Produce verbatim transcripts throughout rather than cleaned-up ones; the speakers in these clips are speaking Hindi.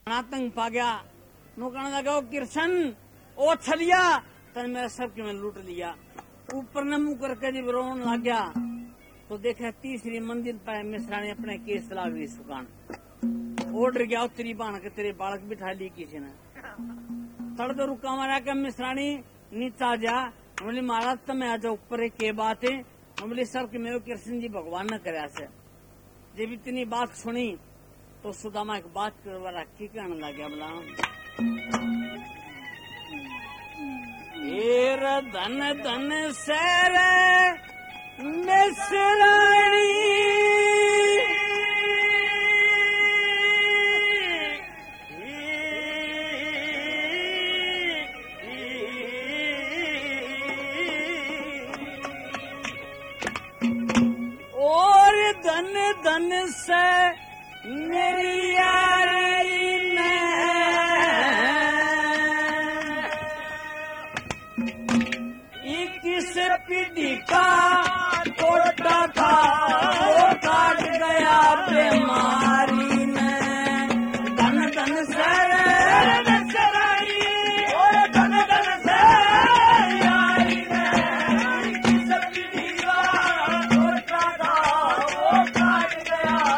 आतंक पा गया। नो कहने लगा कृष्ण ओ छलिया तन मेरा सबके में लूट लिया। ऊपर ने मुंह करके जब रोन लग गया तो देखा तीसरी मंजिल पर मिश्रा ने अपने केस लाग ली सुकान। ऑर्डर गया उत्तरी बांध के तेरे बालक बिठा ली किसी ने। तड़ तो रुका मारा के मिश्रानी नीचा जा बोले महाराज तुम्हें आ जाओ ऊपर के बात है। बोले सब के मेरे कृष्ण जी भगवान ने कराया से। जब इतनी बात सुनी तो सुदामा एक बात करवा की कहने लग गया बोला धन धन सर मिश्राणी और धन धन से मेरी यारी ने इक्कीस पीढ़ी का टोटा था वो काट गया बीमारी ने। धन धन से और धन धन से यारी ने इक्कीस पीढ़ी का टोटा था वो काट गया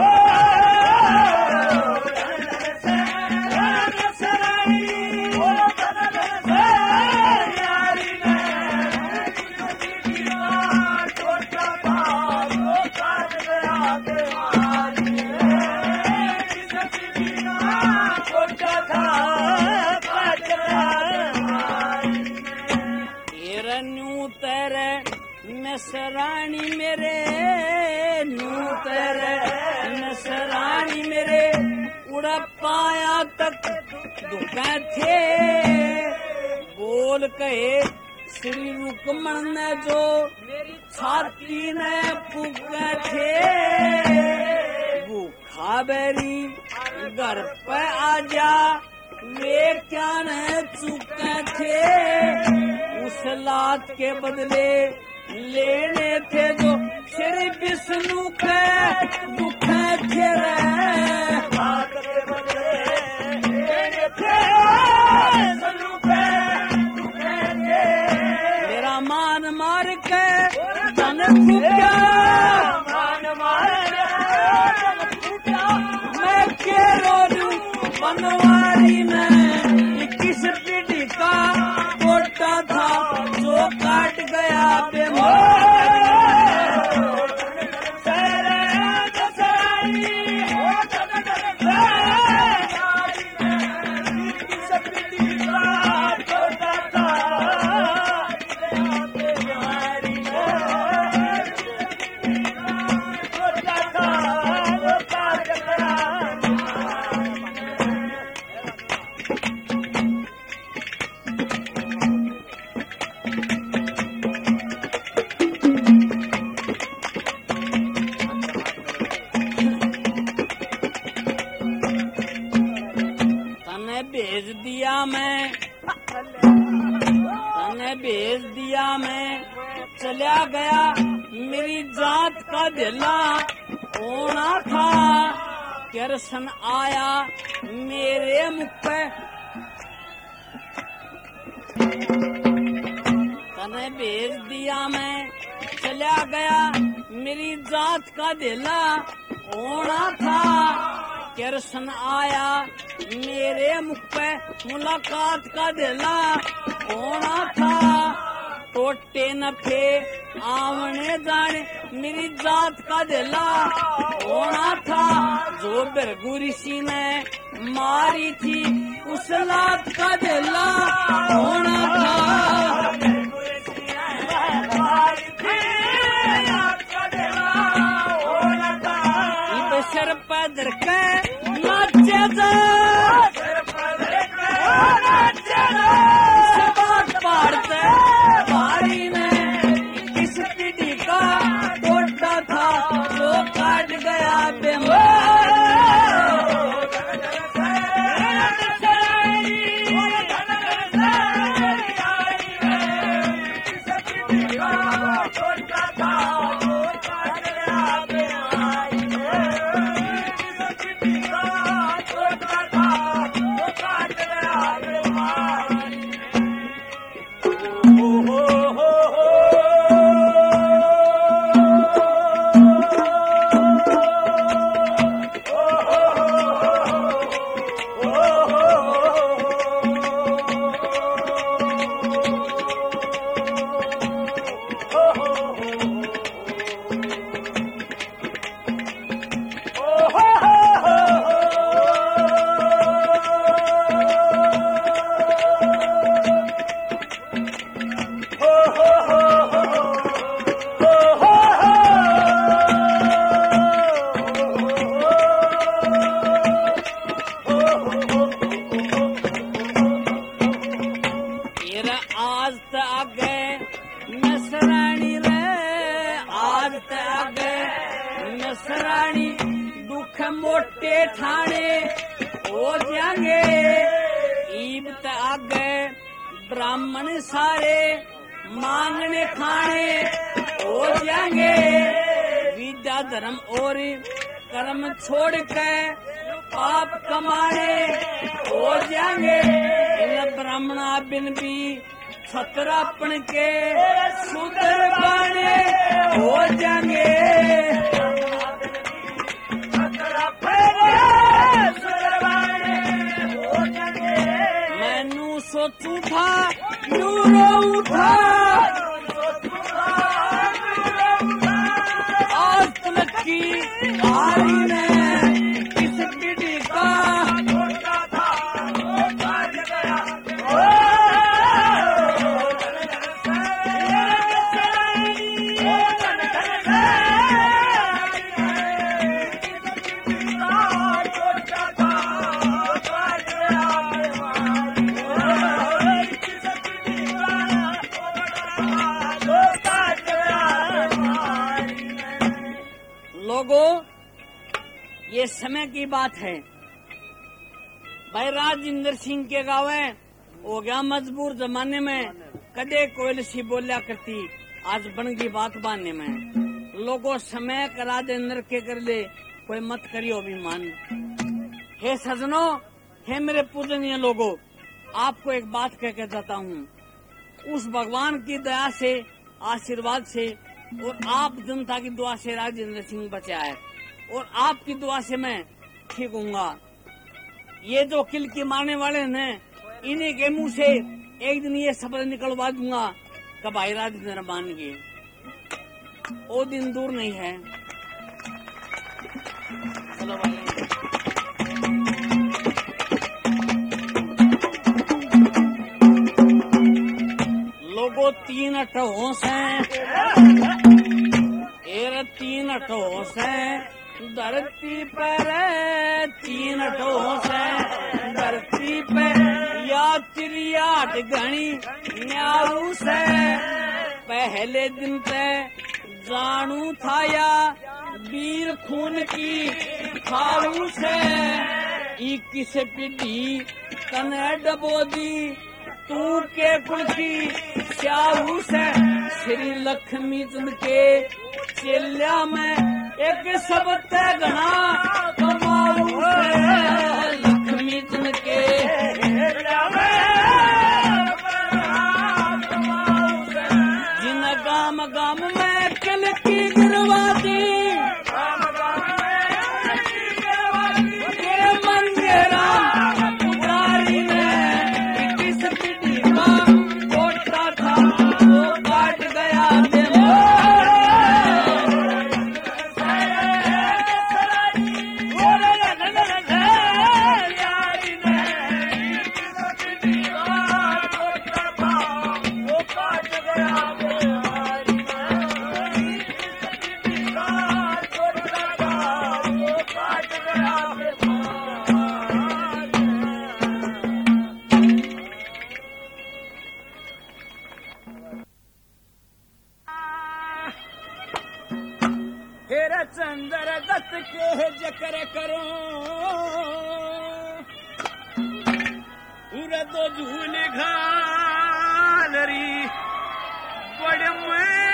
नसरानी मेरे नू तेरे नसरानी मेरे उड़ा पाया तक दुखा थे। बोल कहे श्री रुकमण ने जो मेरी छाती ने फूका थे। भूखा बेरी घर पे आजा वे क्या न चुके थे। उस लात के बदले लेने थे जो श्री विष्णु के दुख थे। लात के बदले लेने थे विष्णु के दुख थे। मेरा मान मार के धन फूटा मान मार फूटा मैं के रोजू बनवारी में इक्कीस पीढ़ी का टोटा था जो काट गया भेज दिया मैं तने भेज दिया मैं चला गया मेरी जात का दिला होना था। कृष्ण आया मेरे मुख पे तने भेज दिया मैं चला गया मेरी जात का दिला होना था। कृष्ण आया मेरे मुख पे मुलाकात का दिला होना था। टोटे न थे आवने जाने मेरी जात का दिला होना था। जो बिरगु ऋषि ने मारी थी उस लात का दिला होना था। सर पदर के नाचे जा बात पाड़ते भारी ने किस पीढ़ी का टोटा था वो काट गया बीमार। छोटे ठाणे हो जाएंगे। ईब आगे ब्राह्मण सारे मांगने खाने हो जाएंगे। विद्या धर्म और कर्म छोड़ के पाप कमाने हो जाएंगे। इन ब्राह्मणा बिन भी छतरापन के सुधर बाने हो जाएंगे। मैनू सोचू था यूरो उठा आज तक की हारी ने किस पीढ़ी का ये समय की बात है। भाई राजेंद्र सिंह के गाँव हो गया मजबूर जमाने में कदे कोयल सी बोलिया करती आज बन गई बात बांधने में। लोगों समय का राजेंद्र के कर ले कोई मत करियो अभिमान। हे सजनों, हे मेरे पूजनीय लोगों, आपको एक बात कह के जाता हूँ। उस भगवान की दया से आशीर्वाद से और आप जनता की दुआ से राजेंद्र सिंह बचा है और आपकी दुआ से मैं ठीक हूँगा। ये जो किल की मारने वाले हैं इन्हीं के मुंह से एक दिन ये शब्द निकलवा दूंगा कि भाई राजेंद्र मान गए। वो दिन दूर नहीं है। चलो भाई लोगों तीन ठोस हैं, एर तीन ठोस हैं धरती पर, तीन ठोस है धरती पे या चिड़ियाट घनी न्यारू से। पहले दिन ते जानू था या वीर खून की खारू से। इक्कीस पीढ़ी कने डबोदी तू के कुल की श्यारू से। श्री लक्ष्मी चंद के चेल्या में एक शब्द घना कमाऊ है। लक्ष्मी चंद के जिन गाम गाम में कल की गिरवादी के मंगेरा पुजारी ने किस पीढ़ी का कोटा था वो काट गया चंद्र दत्त के जकर करो पूरा तो झूल घालरी बड़ में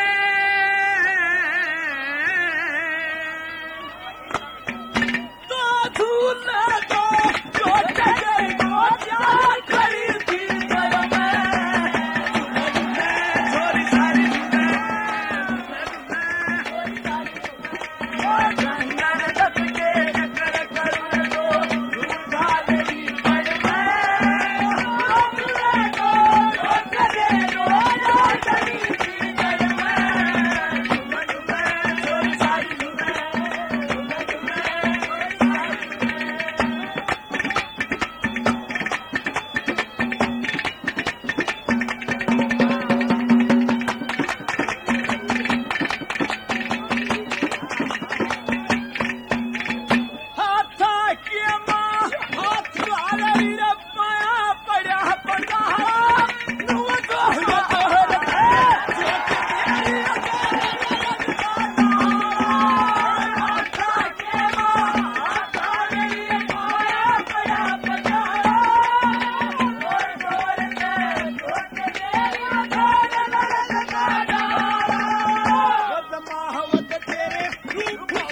तो झूला तो छोटे को जा खड़ी थी Yeah. झूठो